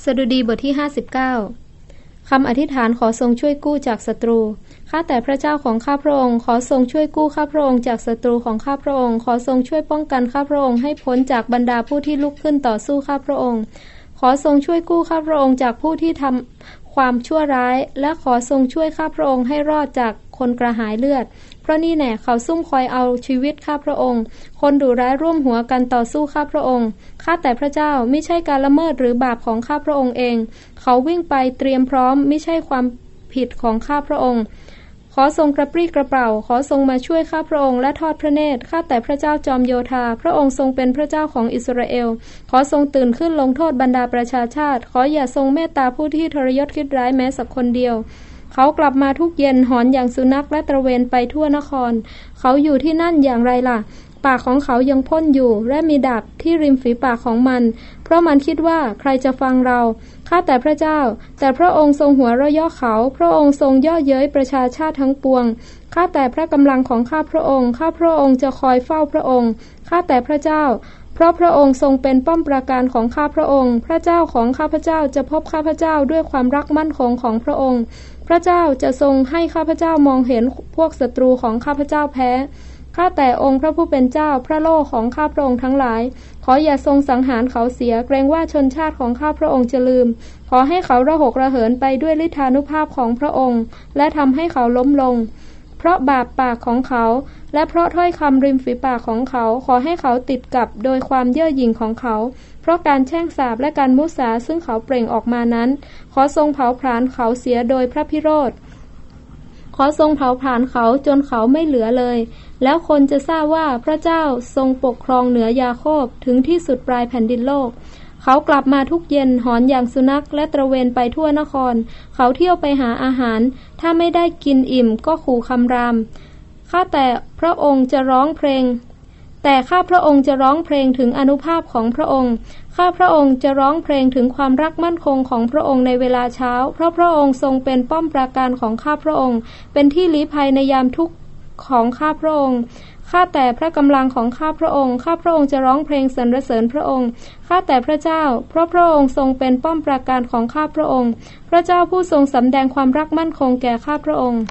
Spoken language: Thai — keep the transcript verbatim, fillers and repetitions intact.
สดุดีบทที่ห้าสิบเก้าคำอธิษฐานขอทรงช่วยกู้จากศัตรูข้าแต่พระเจ้าของข้าพระองค์ขอทรงช่วยกู้ข้าพระองค์จากศัตรูของข้าพระองค์ขอทรงช่วยป้องกันข้าพระองค์ให้พ้นจากบรรดาผู้ที่ลุกขึ้นต่อสู้ข้าพระองค์ขอทรงช่วยกู้ข้าพระองค์จากผู้ที่ทำความชั่วร้ายและขอทรงช่วยข้าพระองค์ให้รอดจากคนกระหายเลือดเพราะนี่แน่เขาซุ่มคอยเอาชีวิตข้าพระองค์คนดุร้ายร่วมหัวกันต่อสู้ข้าพระองค์ข้าแต่พระเจ้าไม่ใช่การละเมิดหรือบาปของข้าพระองค์เองเขาวิ่งไปเตรียมพร้อมไม่ใช่ความผิดของข้าพระองค์ขอทรงกระปรี้กระเปร่าขอทรงมาช่วยข้าพระองค์และทอดพระเนตรข้าแต่พระเจ้าจอมโยธาพระองค์ทรงเป็นพระเจ้าของอิสราเอลขอทรงตื่นขึ้นลงโทษบรรดาประชาชาติขออย่าทรงเมตตาผู้ที่ทรยศคิดร้ายแม้สักคนเดียวเขากลับมาทุกเย็นหอนอย่างสุนัขและตระเวนไปทั่วนครเขาอยู่ที่นั่นอย่างไรล่ะปากของเขายังพ่นอยู่และมีดาบที่ริมฝีปากของมันเพราะมันคิดว่าใครจะฟังเราข้าแต่พระเจ้าแต่พระองค์ทรงหัวเราะย่อเขาพระองค์ทรงย่อเย้ยประชาชาติทั้งปวงข้าแต่พระกำลังของข้าพระองค์ข้าพระองค์จะคอยเฝ้าพระองค์ข้าแต่พระเจ้าเพราะพระองค์ทรงเป็นป้อมปราการของข้าพระองค์พระเจ้าของข้าพระเจ้าจะพบข้าพระเจ้าด้วยความรักมั่นคงของพระองค์พระเจ้าจะทรงให้ข้าพเจ้ามองเห็นพวกศัตรูของข้าพเจ้าแพ้ข้าแต่องค์พระผู้เป็นเจ้าพระโล่ของข้าพระองค์ทั้งหลายขออย่าทรงสังหารเขาเสียเกรงว่าชนชาติของข้าพระองค์จะลืมขอให้เขาระหกระเหินไปด้วยฤทธานุภาพของพระองค์และทำให้เขาล้มลงเพราะบาปปากของเขาและเพราะถ้อยคำริมฝีปากของเขาขอให้เขาติดกับโดยความเย่อหยิ่งของเขาเพราะการแช่งสาปและการมุสาซึ่งเขาเปล่งออกมานั้นขอทรงเผาผลาญเขาเสียโดยพระพิโรธขอทรงเผาผลาญเขาจนเขาไม่เหลือเลยแล้วคนจะทราบว่าพระเจ้าทรงปกครองเหนือยาโคบถึงที่สุดปลายแผ่นดินโลกเขากลับมาทุกเย็นหอนอย่างสุนัขและตระเวนไปทั่วนครเขาเที่ยวไปหาอาหารถ้าไม่ได้กินอิ่มก็ขู่คำรามข้าแต่พระองค์จะร้องเพลงแต่ข้าพระองค์จะร้องเพลงถึงอานุภาพของพระองค์ข้าพระองค์จะร้องเพลงถึงความรักมั่นคงของพระองค์ในเวลาเช้าเพราะพระองค์ทรงเป็นป้อมปราการของข้าพระองค์เป็นที่ลี้ภัยในยามทุกข์ของข้าพระองค์ข้าแต่พระกำลังของข้าพระองค์ข้าพระองค์จะร้องเพลงสรรเสริญพระองค์ข้าแต่พระเจ้าเพราะพระองค์ทรงเป็นป้อมปราการของข้าพระองค์พระเจ้าผู้ทรงสำแดงความรักมั่นคงแก่ข้าพระองค์